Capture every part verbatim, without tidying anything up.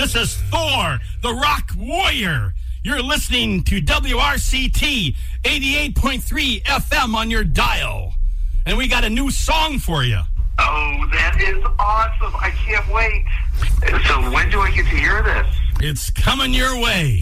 This is Thor, the Rock Warrior. You're listening to W R C T eighty-eight point three F M on your dial. And we got a new song for you. Oh, that is awesome. I can't wait. So when do I get to hear this? It's coming your way.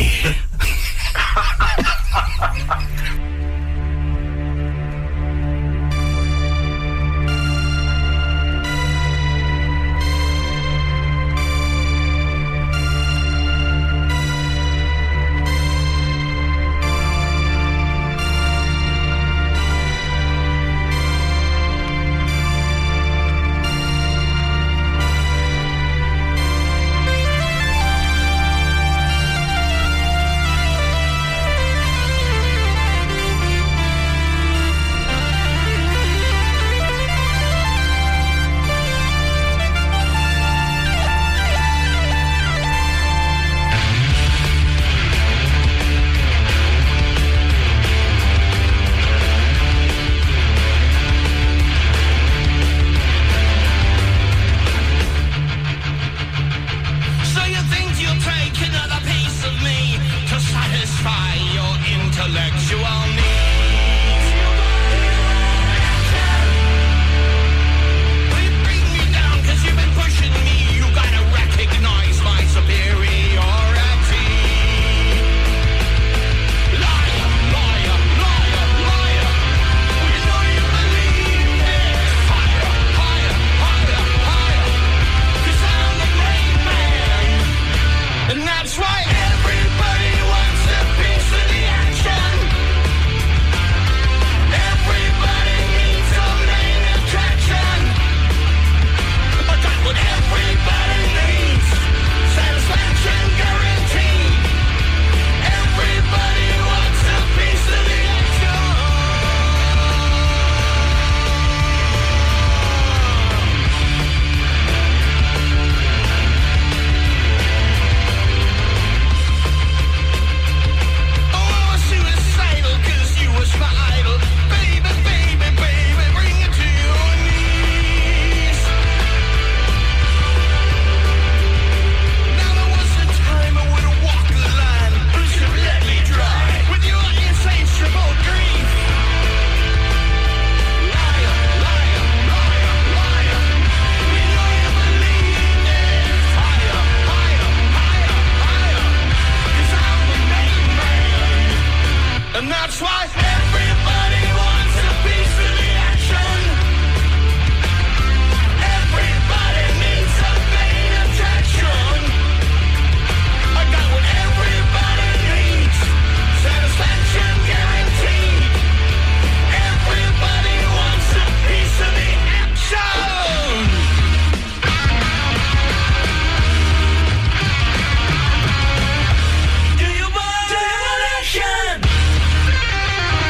Do you want action?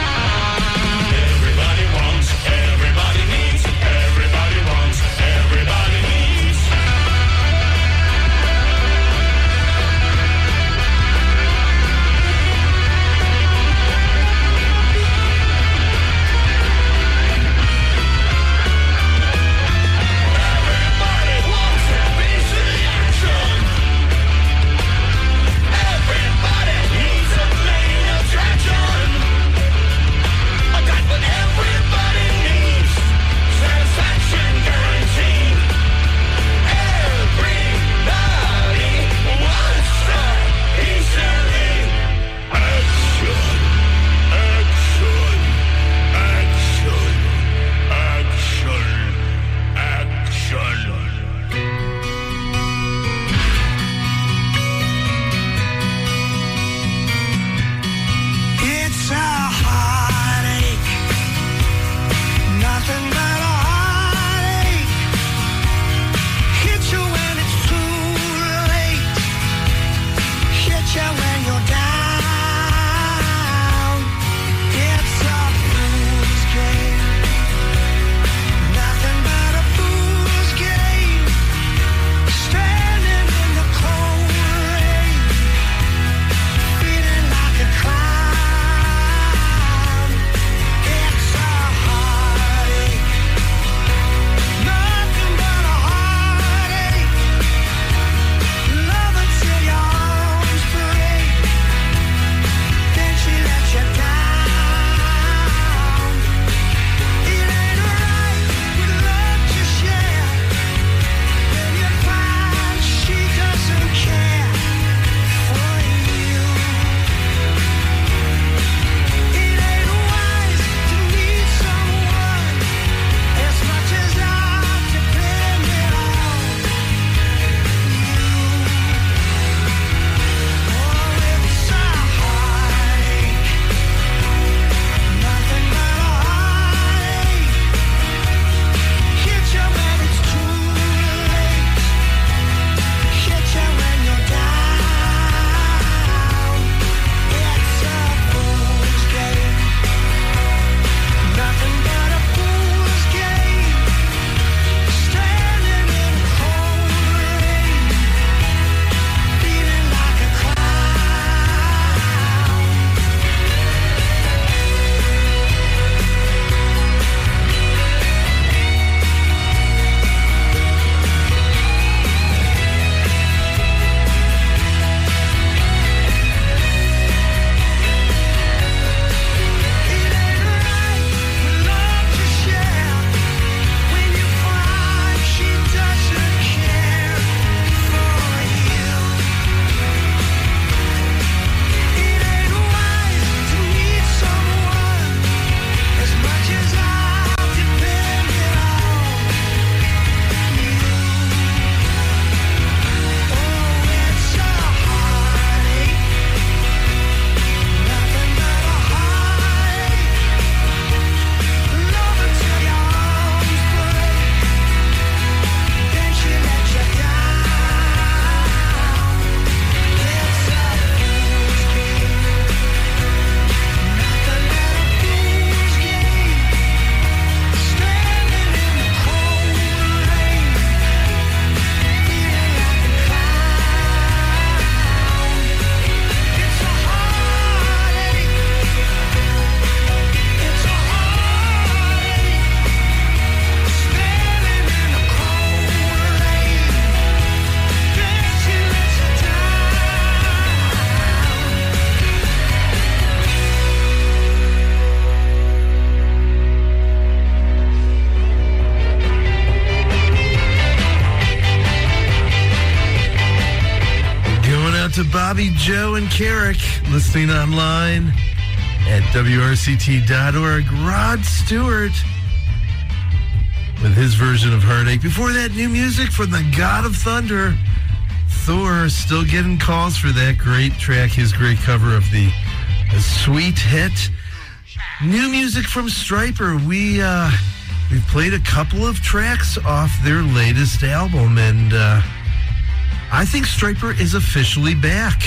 Bobby, Joe, and Carrick, listening online at W R C T dot org. Rod Stewart with his version of Heartache. Before that, new music from the God of Thunder, Thor. Still getting calls for that great track, his great cover of the, the sweet hit. New music from Stryper. We, uh, we've played a couple of tracks off their latest album, and uh, I think Stryper is officially back.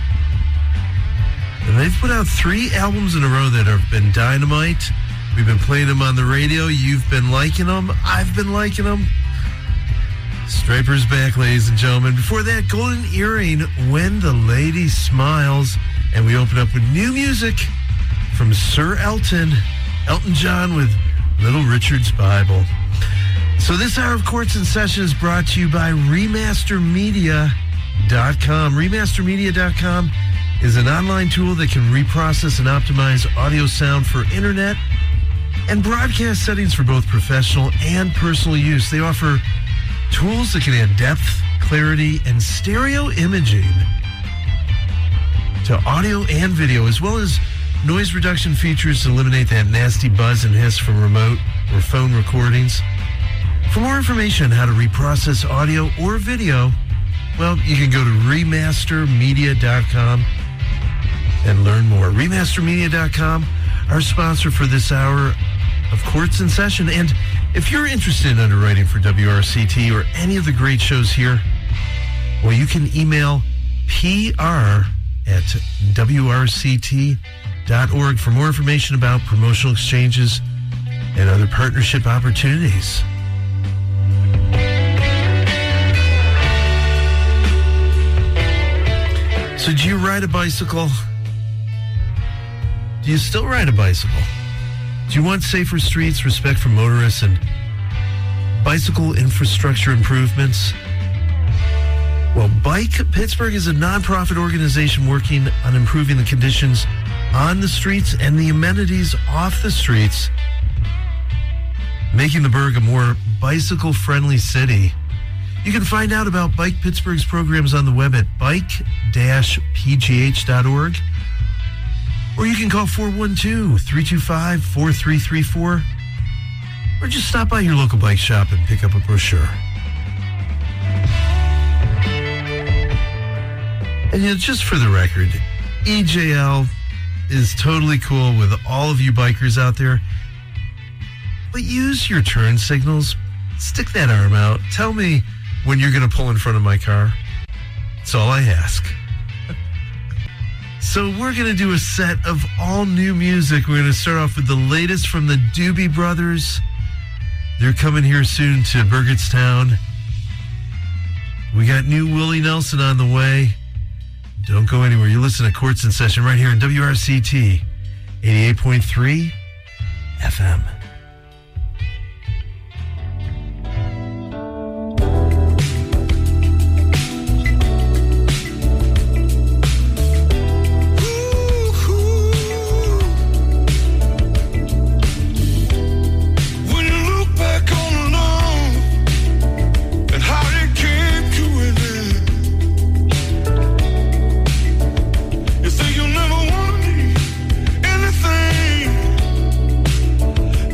And they've put out three albums in a row that have been dynamite. We've been playing them on the radio. You've been liking them. I've been liking them. Stryper's back, ladies and gentlemen. Before that, Golden Earring, When the Lady Smiles. And we open up with new music from Sir Elton. Elton John with Little Richard's Bible. So this hour of Courts in Session is brought to you by remaster media dot com. remaster media dot com is an online tool that can reprocess and optimize audio sound for internet and broadcast settings for both professional and personal use. They offer tools that can add depth, clarity, and stereo imaging to audio and video, as well as noise reduction features to eliminate that nasty buzz and hiss from remote or phone recordings. For more information on how to reprocess audio or video, well, you can go to remaster media dot com and learn more. remaster media dot com, our sponsor for this hour of Courts in Session. And if you're interested in underwriting for W R C T or any of the great shows here, well, you can email P R at W R C T dot org for more information about promotional exchanges and other partnership opportunities. So do you ride a bicycle? Do you still ride a bicycle? Do you want safer streets, respect for motorists, and bicycle infrastructure improvements? Well, Bike Pittsburgh is a nonprofit organization working on improving the conditions on the streets and the amenities off the streets, making the Burgh a more bicycle-friendly city. You can find out about Bike Pittsburgh's programs on the web at bike dash p g h dot org, or you can call four one two, three two five, four three three four, or just stop by your local bike shop and pick up a brochure. And you know, just for the record, E J L is totally cool with all of you bikers out there, but use your turn signals. Stick that arm out. Tell me when you're going to pull in front of my car. That's all I ask. So we're going to do a set of all new music. We're going to start off with the latest from the Doobie Brothers. They're coming here soon to Burgettstown. We got new Willie Nelson on the way. Don't go anywhere. You listen to Courts in Session right here on W R C T eighty-eight point three F M. You say you'll never want me anything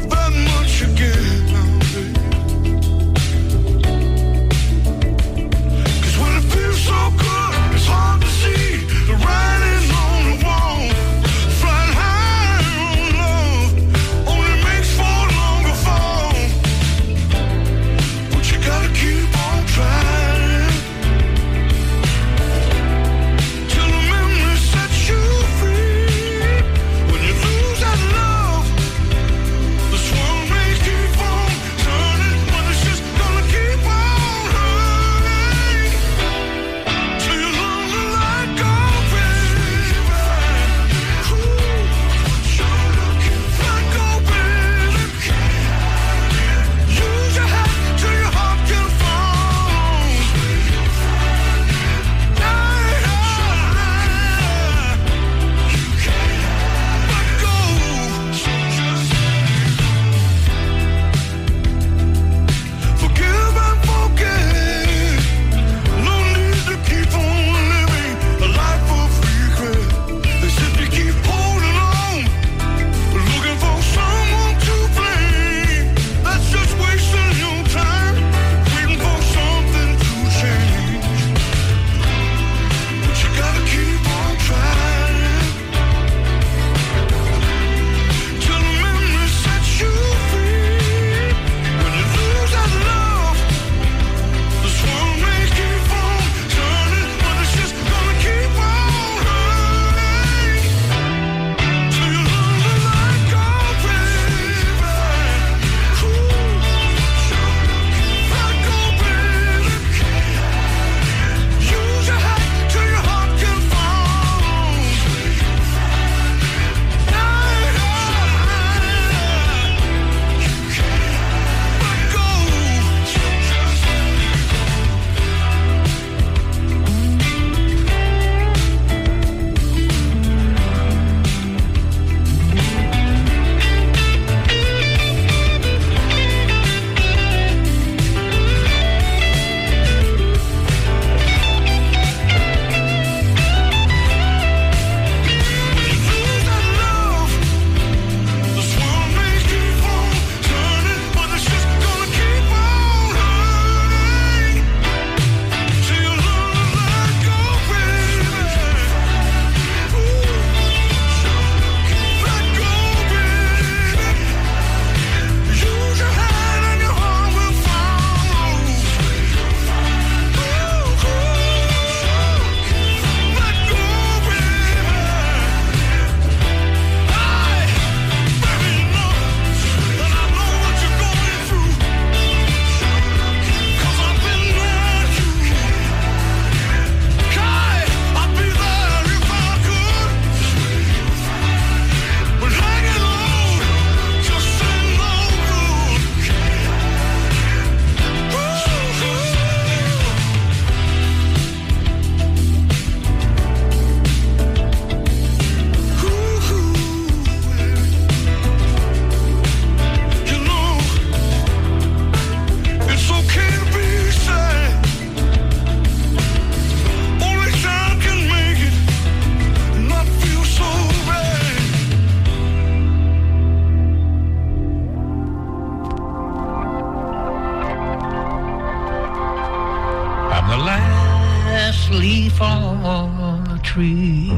leaf on the tree.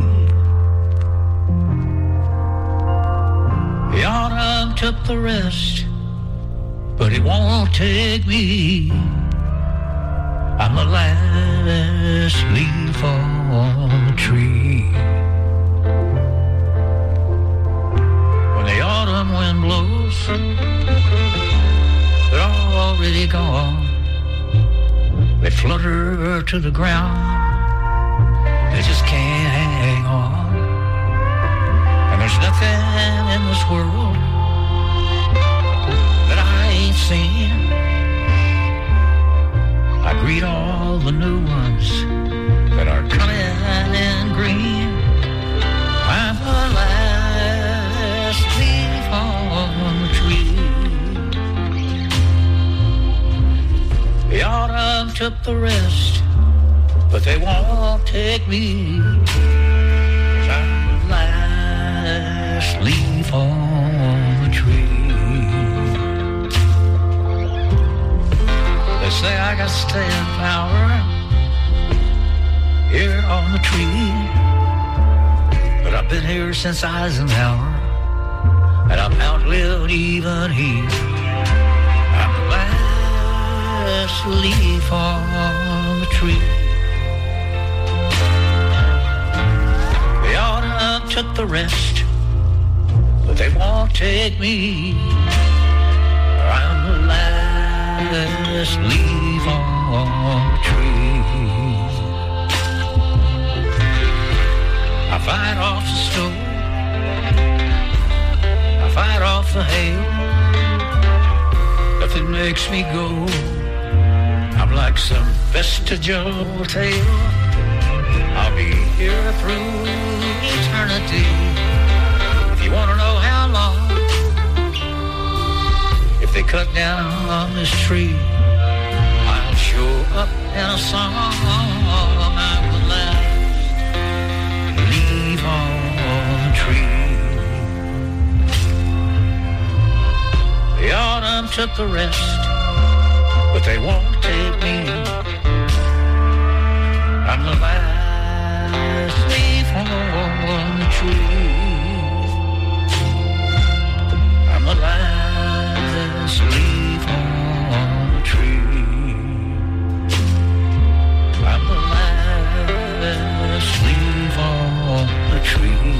The autumn took the rest, but it won't take me. I'm the last leaf on the tree. When the autumn wind blows, they're already gone. They flutter to the ground. They just can't hang on. And there's nothing in this world that I ain't seen. I greet all the new ones that are coming in green. I'm the last leaf on the tree. The autumn took the rest, but they won't take me. I'm the last leaf on the tree. They say I got staying power here on the tree, but I've been here since Eisenhower, and I've outlived even he. I'm the last leaf on the tree. The autumn took the rest, but they won't take me. I'm the last leaf on the tree. I fight off the snow, I fight off the hail. Nothing makes me go. I'm like some vestigial tale. I'll be here through eternity. If you want to know how long, if they cut down on this tree, I'll show up in a song. I'm the last leaf on the tree. The autumn took the rest, but they won't take me. I'm the last leaf on the tree. I'm the last leaf on the tree. I'm the last leaf on the tree.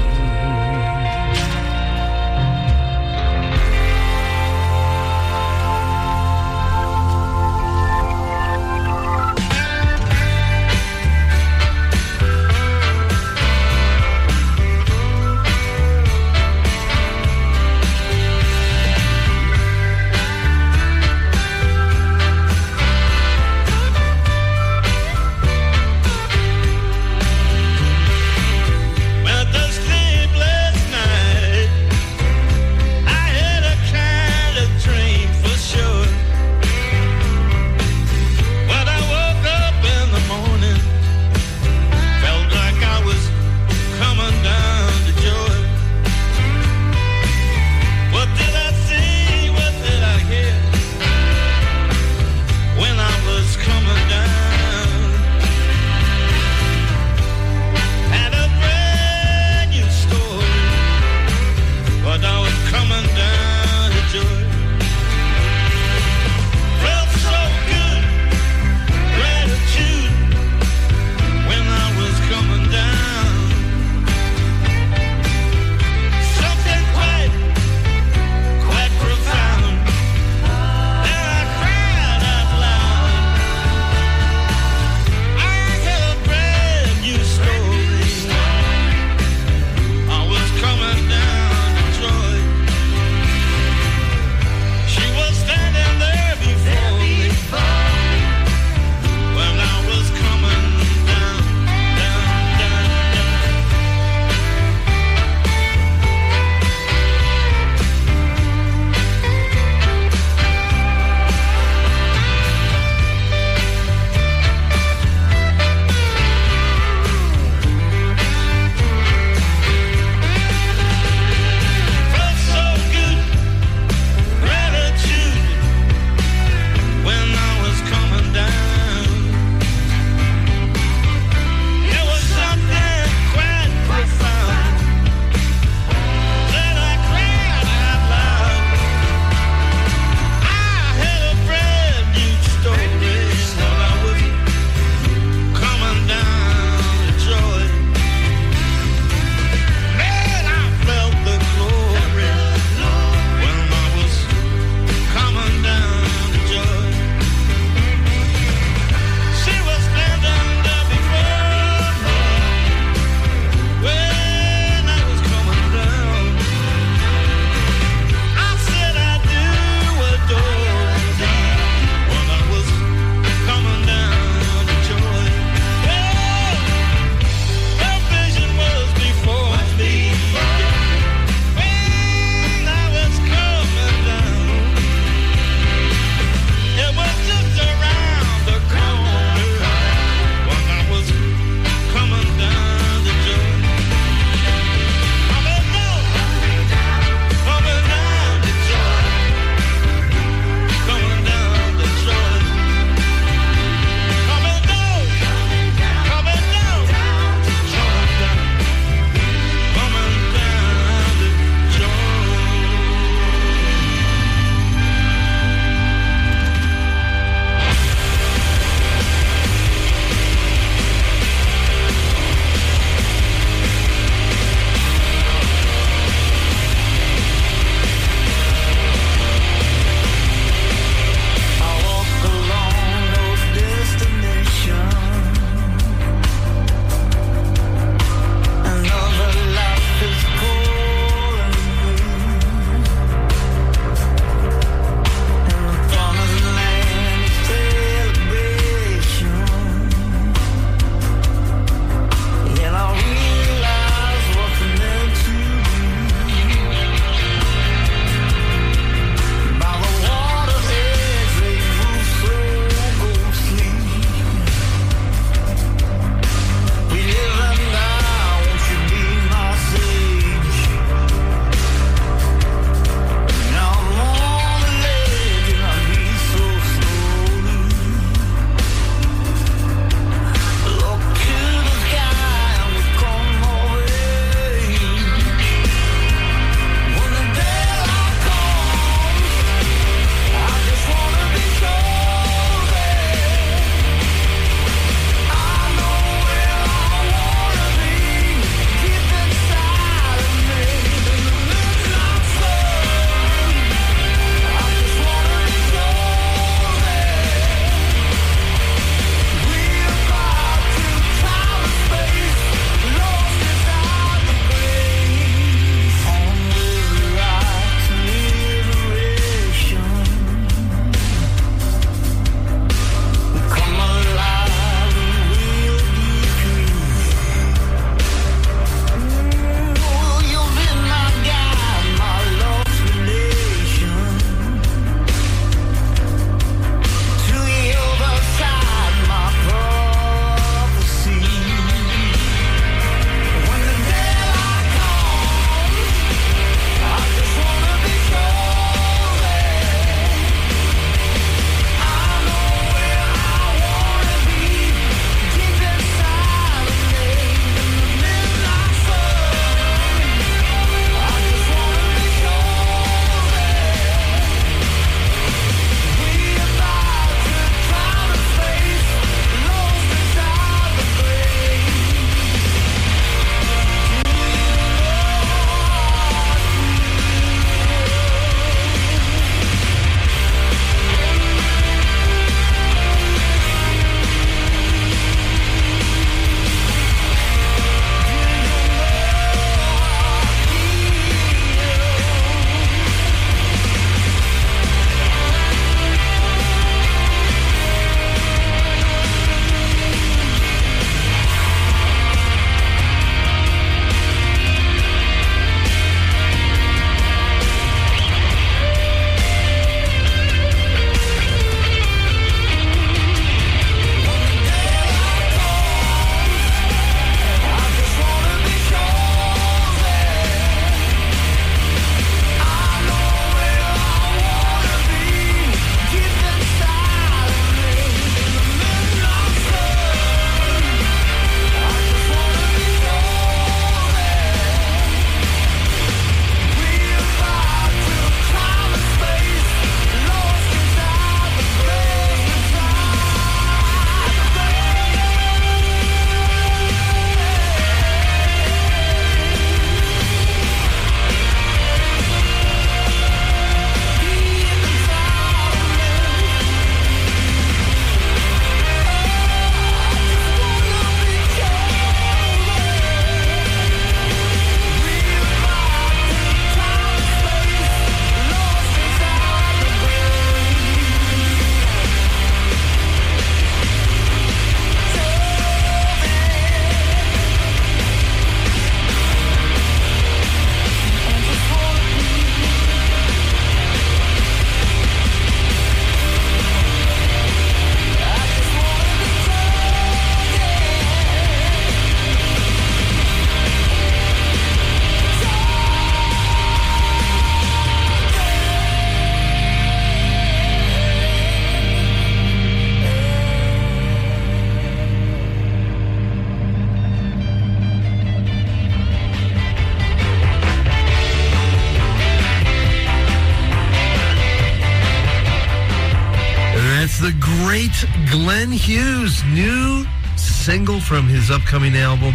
great Glenn Hughes, new single from his upcoming album.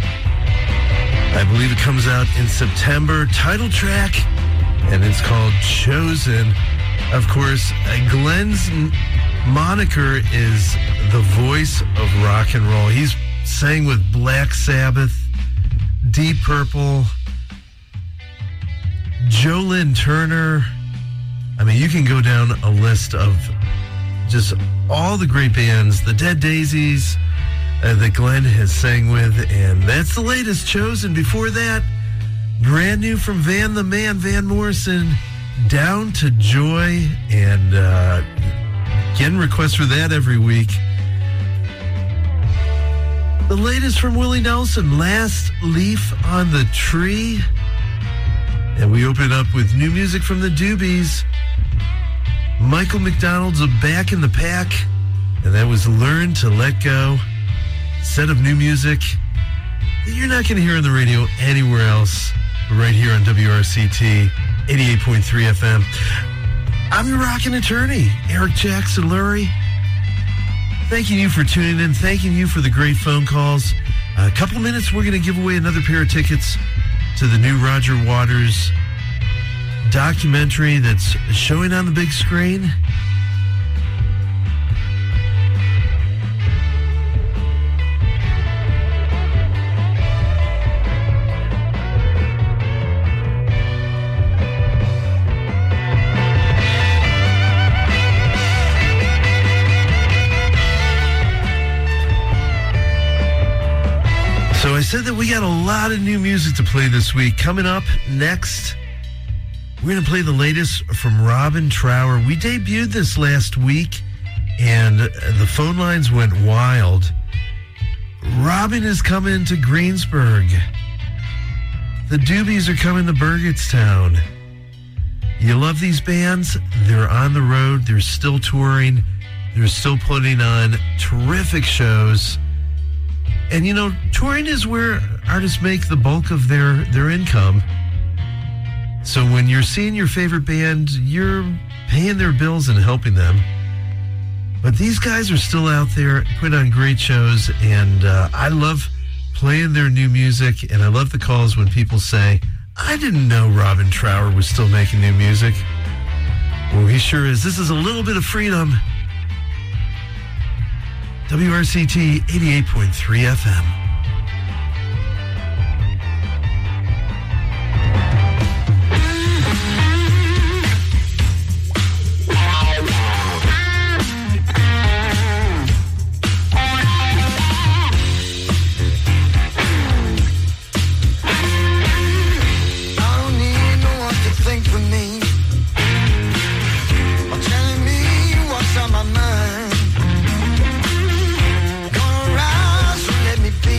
I believe it comes out in September. Title track, and it's called Chosen. Of course, Glenn's moniker is the voice of rock and roll. He's sang with Black Sabbath, Deep Purple, Joe Lynn Turner. I mean, you can go down a list of just all the great bands, the Dead Daisies, uh, that Glenn has sang with, and that's the latest, Chosen. Before that, brand new from Van the Man, Van Morrison, Down to Joy, and uh, getting requests for that every week. The latest from Willie Nelson, Last Leaf on the Tree. And we open up with new music from the Doobies. Michael McDonald's Back in the Pack, and that was Learn to Let Go. Set of new music that you're not going to hear on the radio anywhere else, but right here on W R C T eighty-eight point three F M. I'm your rockin' attorney, Eric Jackson Lurie. Thanking you for tuning in. Thanking you for the great phone calls. A couple minutes, we're going to give away another pair of tickets to the new Roger Waters documentary that's showing on the big screen. So I said that we got a lot of new music to play this week. Coming up next, we're going to play the latest from Robin Trower. We debuted this last week, and the phone lines went wild. Robin is coming to Greensburg. The Doobies are coming to Burgettstown. You love these bands? They're on the road. They're still touring. They're still putting on terrific shows. And, you know, touring is where artists make the bulk of their, their income. So when you're seeing your favorite band, you're paying their bills and helping them. But these guys are still out there, put on great shows, and uh, I love playing their new music, and I love the calls when people say, I didn't know Robin Trower was still making new music. Well, he sure is. This is a little bit of freedom. W R C T eighty-eight point three F M. Gonna rise, so let me be.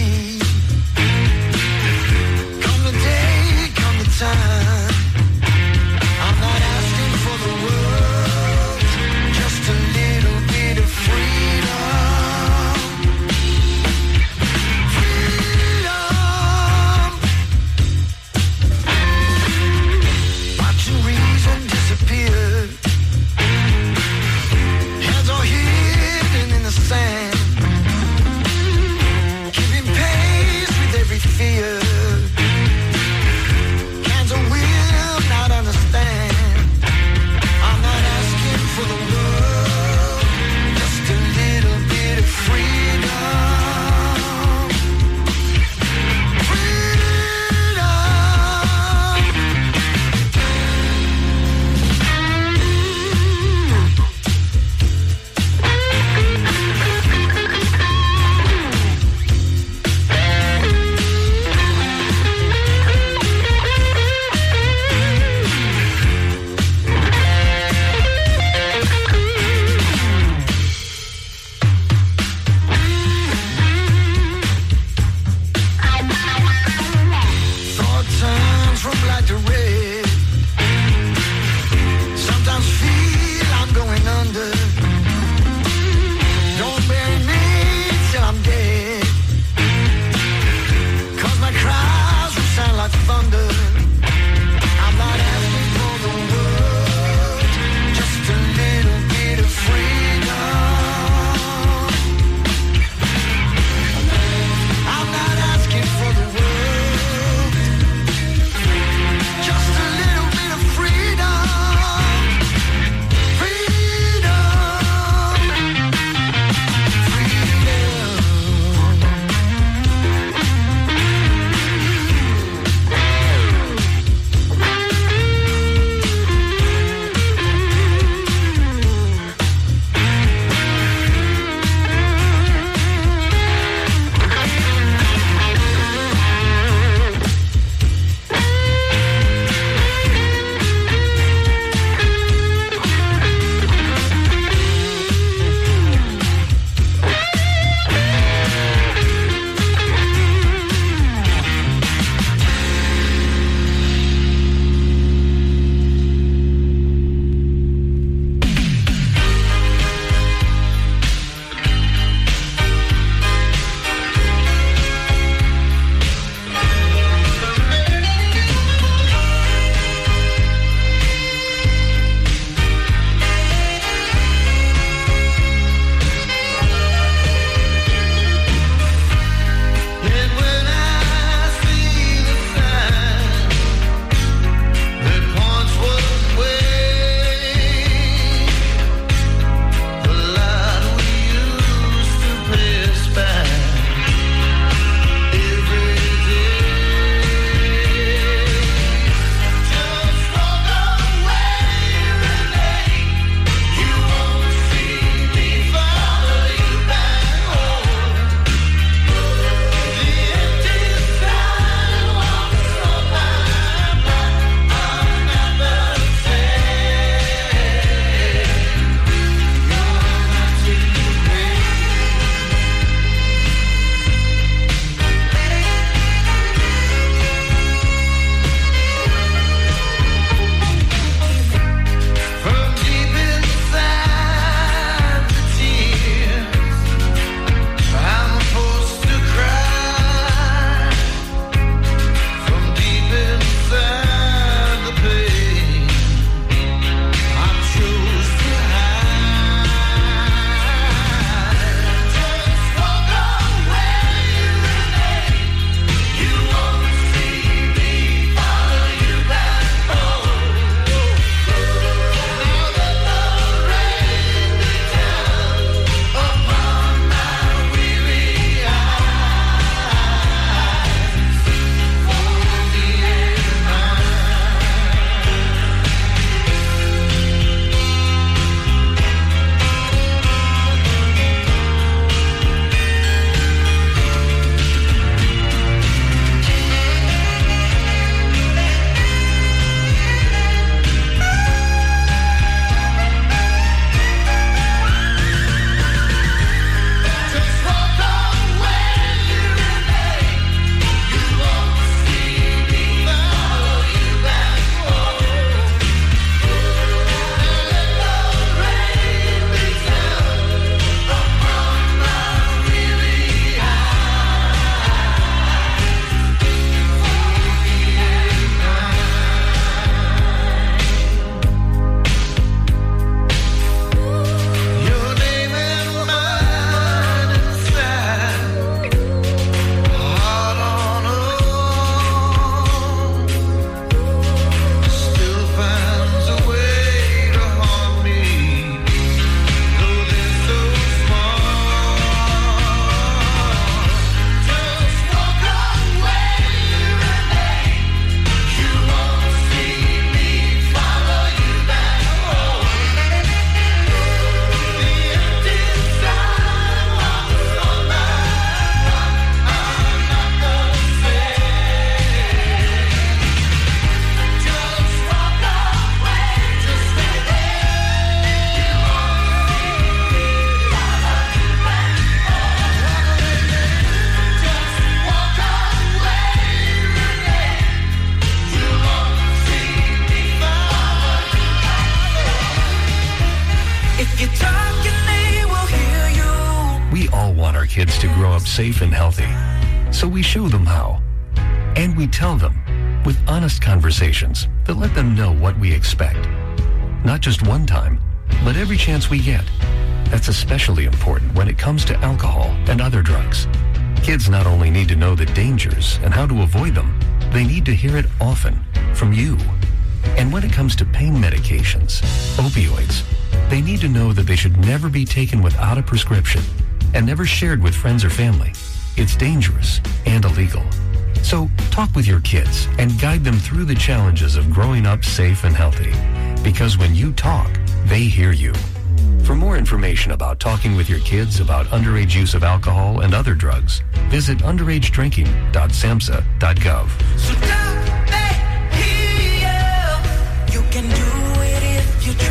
kids to grow up safe and healthy. So we show them how. And we tell them with honest conversations that let them know what we expect. Not just one time, but every chance we get. That's especially important when it comes to alcohol and other drugs. Kids not only need to know the dangers and how to avoid them, they need to hear it often from you. And when it comes to pain medications, opioids, they need to know that they should never be taken without a prescription and never shared with friends or family. It's dangerous and illegal. So talk with your kids and guide them through the challenges of growing up safe and healthy. Because when you talk, they hear you. For more information about talking with your kids about underage use of alcohol and other drugs, visit underage drinking dot samhsa dot gov. So don't let you, you can do it if you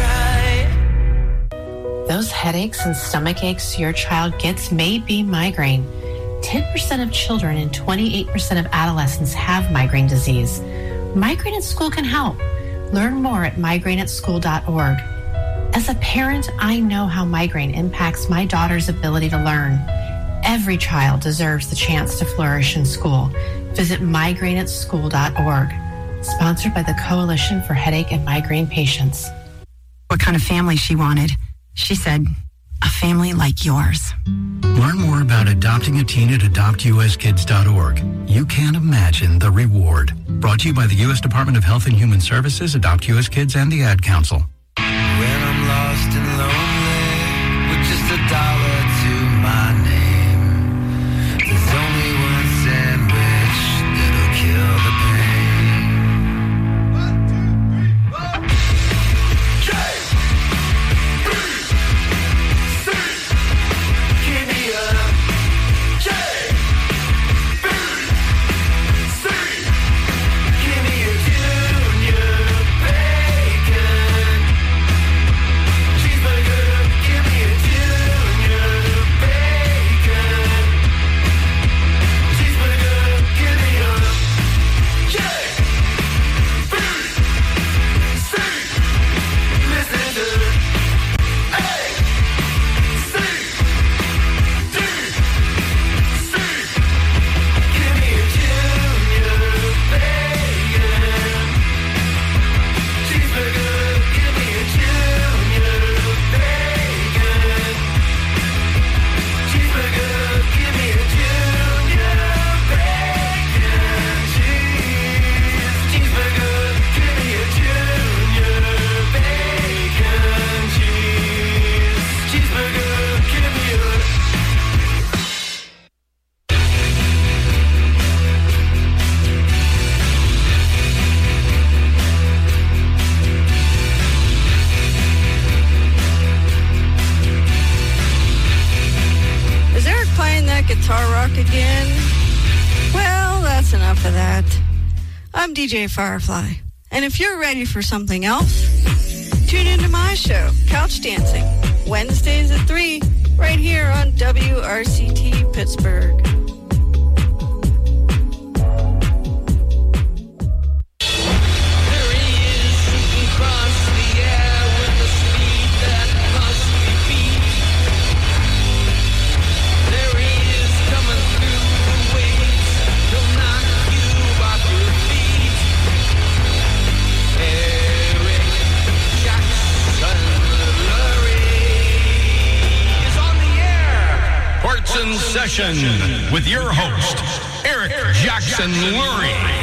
try. Those headaches and stomach aches your child gets may be migraine. ten percent of children and twenty-eight percent of adolescents have migraine disease. Migraine at School can help. Learn more at migraine at school dot org. As a parent, I know how migraine impacts my daughter's ability to learn. Every child deserves the chance to flourish in school. Visit migraine at school dot org. Sponsored by the Coalition for Headache and Migraine Patients. What kind of family she wanted. She said, a family like yours. Learn more about adopting a teen at adopt u s kids dot org. You can't imagine the reward. Brought to you by the U S Department of Health and Human Services, Adopt U S Kids, and the Ad Council. When I'm lost and lonely, with just a dollar to my name, there's only one sandwich that'll kill the pain. One, two, three, four. J, B, C, give me a J, B, C, give me a junior bacon. Give me a junior bacon. Cheeseburger, give me a J, B, C. Listen to A, C, D, C. Give me a junior bacon. Cheeseburger, give me a junior bacon. Cheeseburger, give me a junior bacon. Cheese. Cheeseburger, give me a junior bacon. Cheese. Cheeseburger, give me a. Is Eric playing that guitar rock again? Well, that's enough of that. I'm D J Firefly. And if you're ready for something else, tune into my show, Couch Dancing, Wednesdays at three, right here on W R C T Pittsburgh. In Session with your host, Eric Jackson Lurie.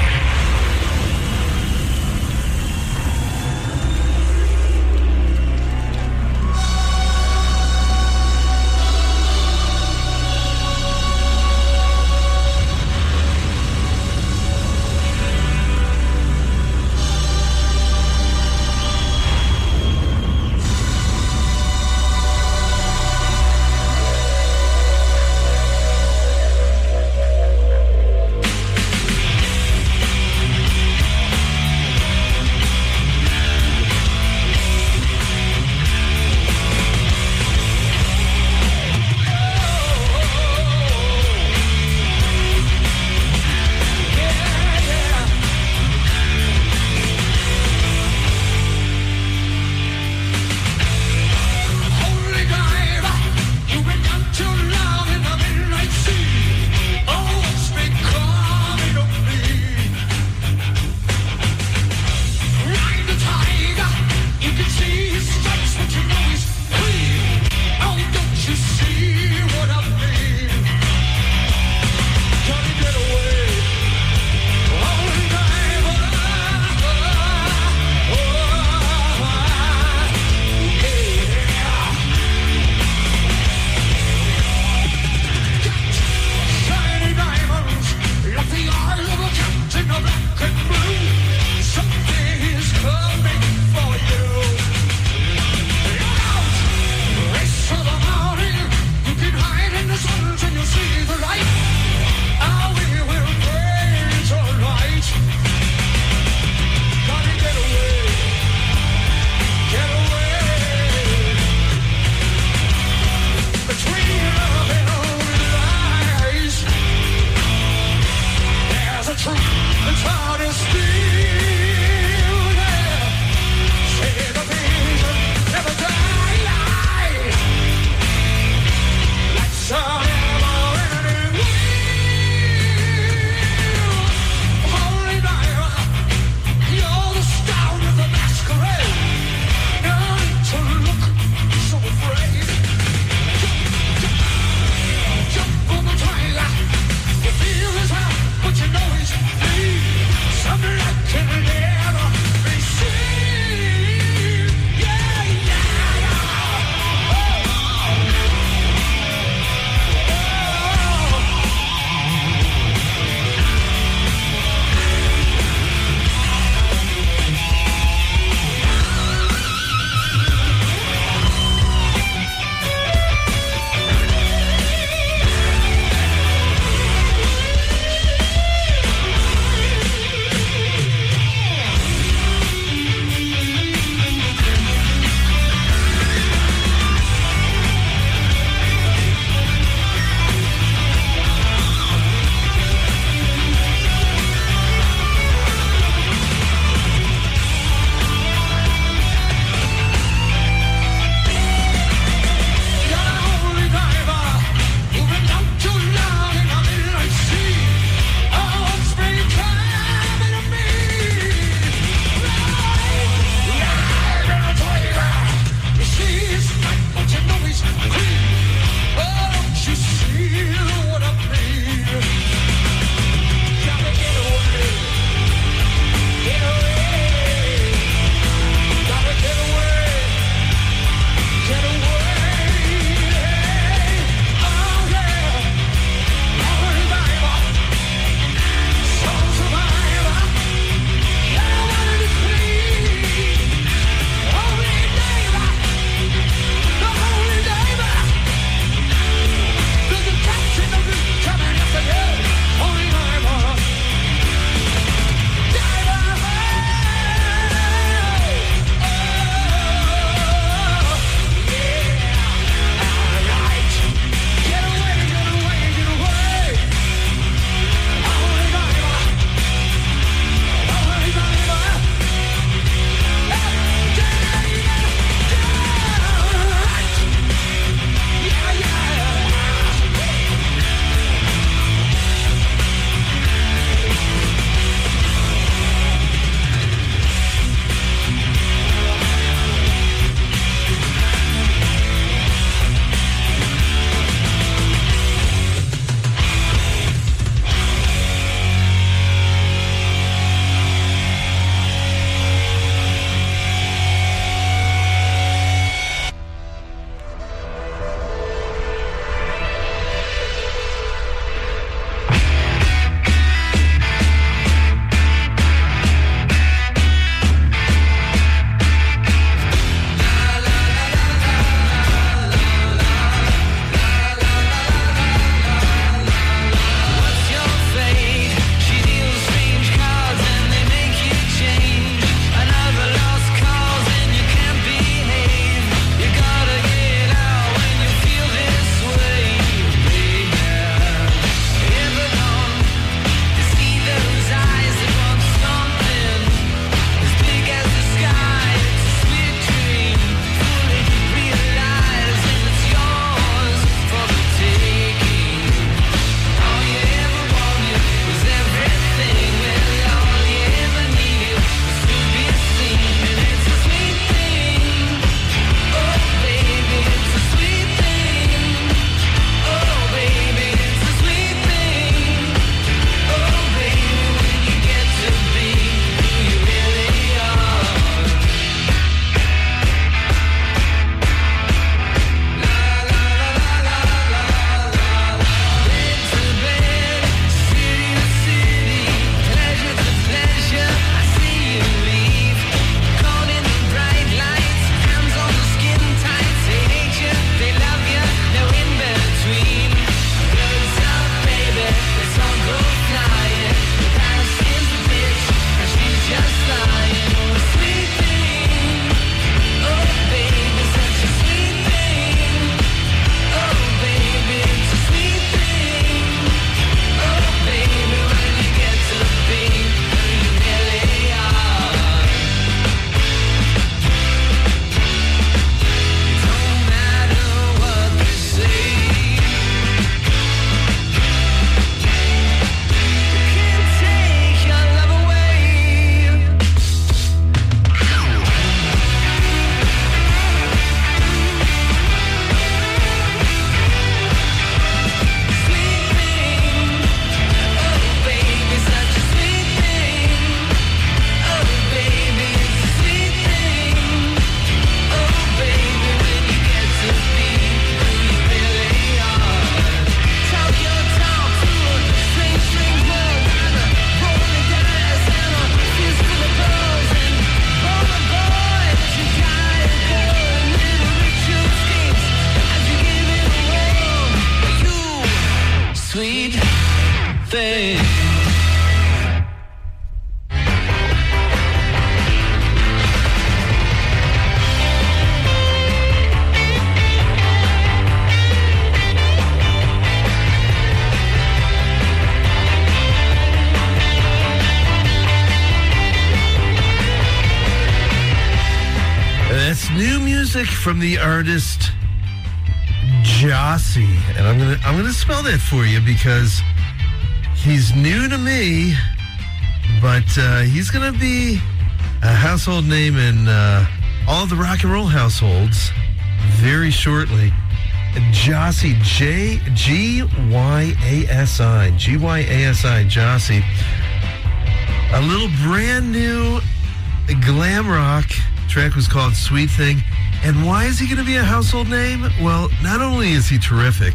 That's new music from the artist Jossie, and I'm gonna I'm gonna spell that for you because he's new to me, but uh, he's gonna be a household name in uh, all the rock and roll households very shortly. Jossie, J G Y A S I, G Y A S I, Jossie. A little brand new glam rock track was called Sweet Thing. And why is he going to be a household name? Well, not only is he terrific,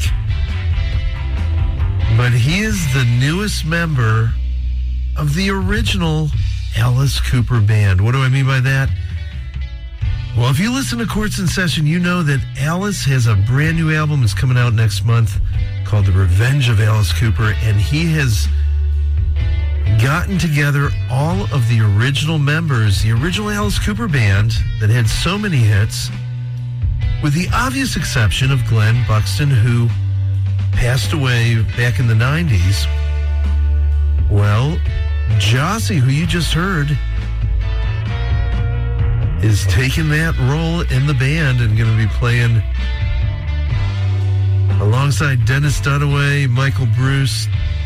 but he is the newest member of the original Alice Cooper Band. What do I mean by that? Well, if you listen to Quartz in Session, you know that Alice has a brand new album that's coming out next month called The Revenge of Alice Cooper, and he has gotten together all of the original members, the original Alice Cooper Band that had so many hits, with the obvious exception of Glenn Buxton, who passed away back in the nineties. Well, Jossie, who you just heard, is taking that role in the band and going to be playing alongside Dennis Dunaway, Michael Bruce,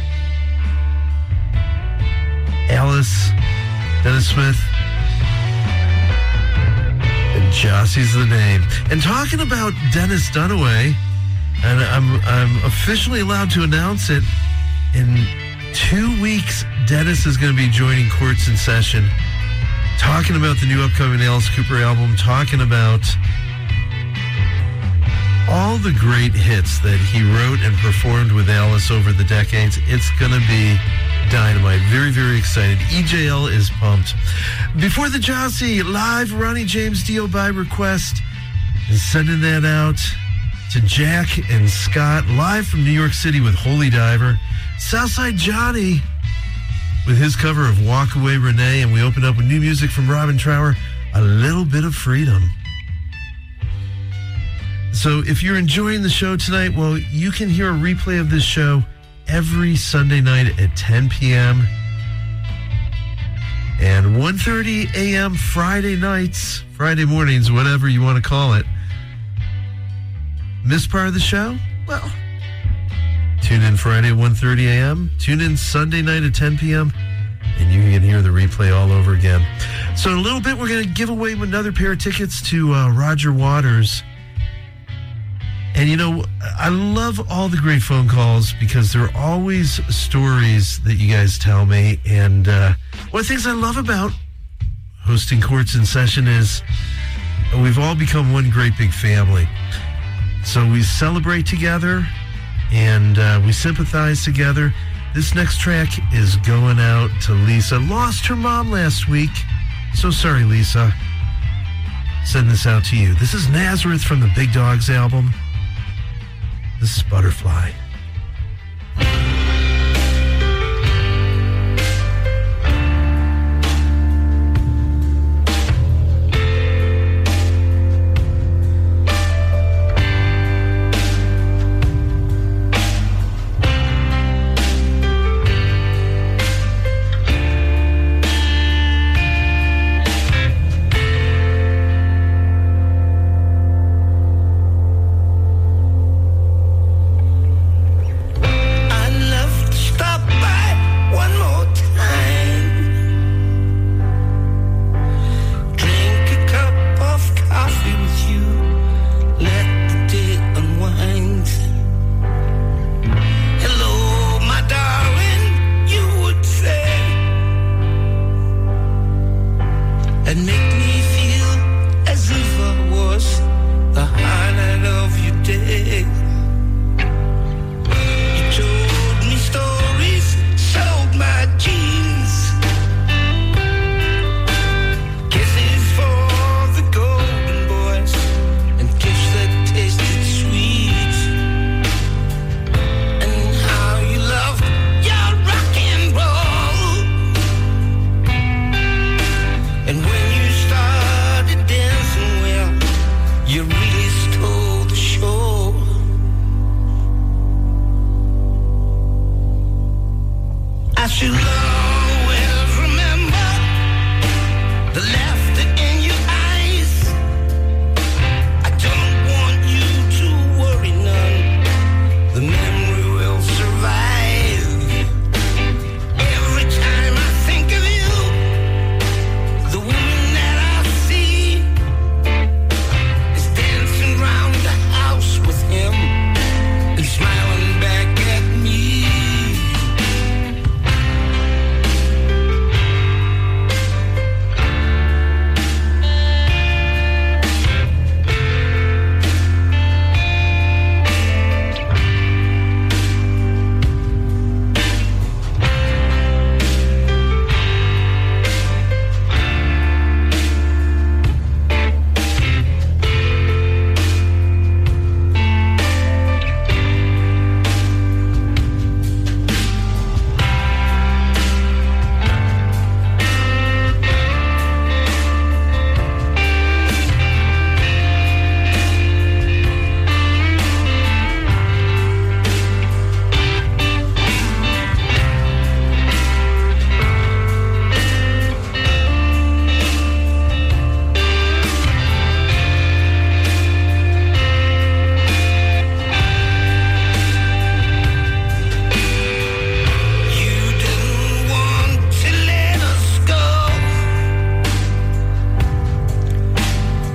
Alice, Dennis Smith, and Jossie's the name. And talking about Dennis Dunaway, and I'm I'm officially allowed to announce it, in two weeks, Dennis is going to be joining Quartz in Session, talking about the new upcoming Alice Cooper album, talking about all the great hits that he wrote and performed with Alice over the decades. It's going to be dynamite. Very, very excited. E J L is pumped. Before the Jossie, live Ronnie James Dio by request, is sending that out to Jack and Scott, live from New York City with Holy Diver. Southside Johnny with his cover of Walk Away Renee, and we open up with new music from Robin Trower, A Little Bit of Freedom. So if you're enjoying the show tonight, well, you can hear a replay of this show every Sunday night at ten p.m. and one thirty a.m. Friday nights, Friday mornings, whatever you want to call it. Miss part of the show? Well, tune in Friday at one thirty a.m. Tune in Sunday night at ten p.m. and you can hear the replay all over again. So in a little bit, we're going to give away another pair of tickets to uh, Roger Waters. And, you know, I love all the great phone calls because there are always stories that you guys tell me. And uh, one of the things I love about hosting Quartz in Session is we've all become one great big family. So we celebrate together and uh, we sympathize together. This next track is going out to Lisa. Lost her mom last week. So sorry, Lisa. Send this out to you. This is Nazareth from the Big Dogs album. This is Butterfly.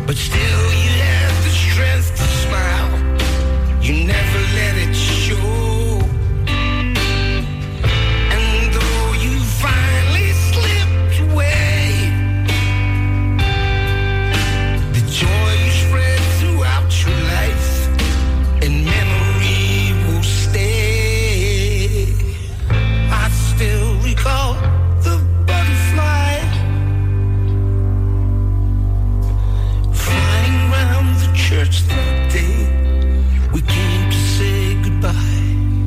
but still you had the strength to smile. You never let it show. And though you finally slipped away, the joy you spread throughout your life in memory will stay. I still recall the butterfly flying round the church that day. We came to say goodbye.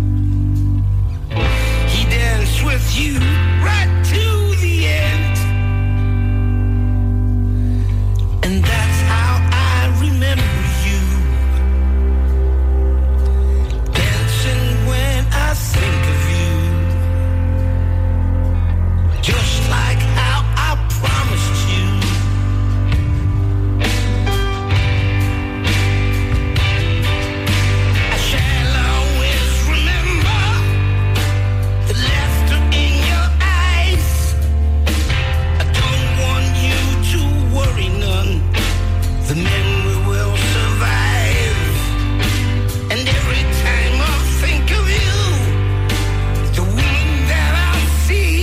He danced with you right to the end, and that's how I remember you. Dancing when I think of you, just like how I promised you. I shall always remember the laughter in your eyes. I don't want you to worry none. The memory will survive. And every time I think of you, the woman that I see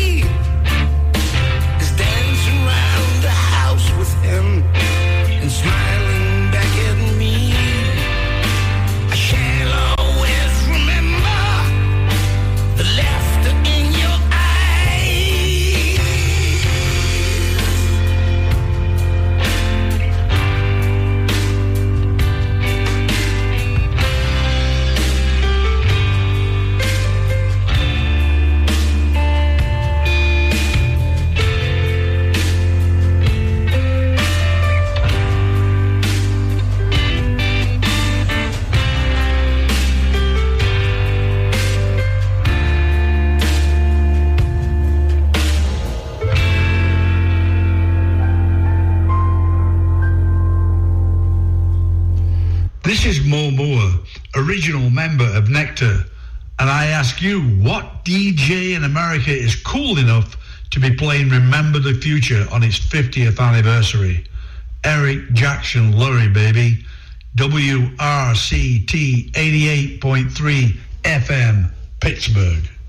is dancing around the house with him and smiling back at me. I shall always remember the laughter in your eyes. This is Mo Moore, original member of Nectar, and I ask you, what D J in America is cool enough to be playing Remember the Future on its fiftieth anniversary? Eric Jackson Lurie, baby. W R C T eighty-eight point three F M, Pittsburgh.